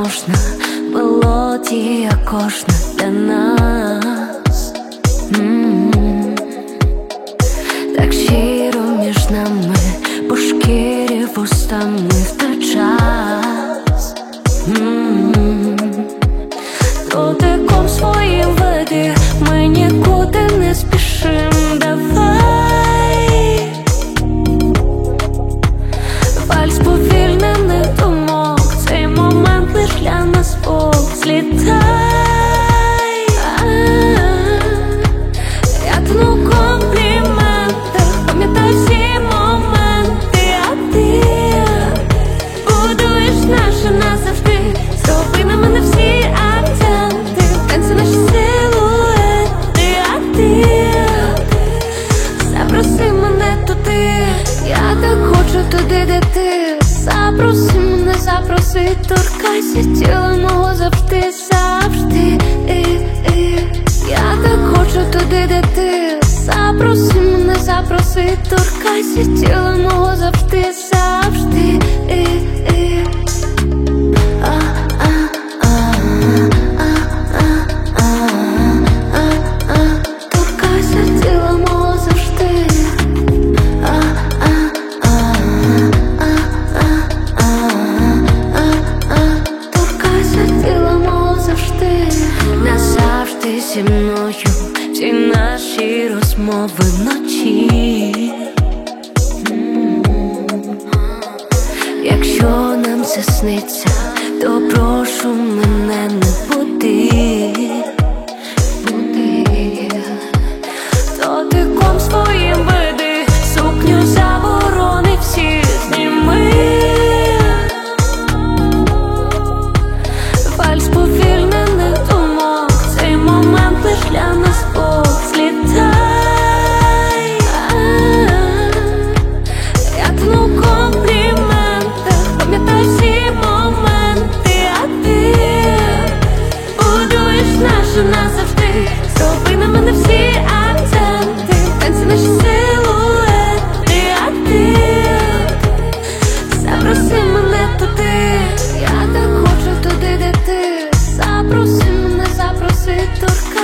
можна, мелодія кожна для нас. Так щиро між нами, по шкірі вустами в той час. Дотиком своїм веди, ми нікуди не спішим, давай. Вальс повільнених думок, цей момент лиш для нас двох. Злітай, я тону в компліментах, пам'ятай всі моменти, а ти будуєш наше назавжди. Зроби на мене всі акценти, танці наші силуети, а ти запроси мене туди, я так хочу туди, де ти. Запроси мене, запроси, торкайся тіла мого завжди, завжди. Я так хочу туди, де ти. Запроси мене, запроси, торкайся тіла мого завжди, завжди. Торкайся тіла мого завжди. Торкайся тіла мого завжди. Назавжди зі мною всі наші розмови вночі. Якщо нам це сниться, то прошу мене не буди. Дотиком своїм веди, сукню заборони всі зніми. Вальс повільнених думок, цей момент лиш для нас двох. Злітай, я тону в компліментах, пам'ятай всі моменти, а ти будуєш наше назавжди. Зроби на мене всі акценти, танці наші силуети, а ти запроси мене туди, я так хочу туди, де ти. Запроси мене, запроси, торкайся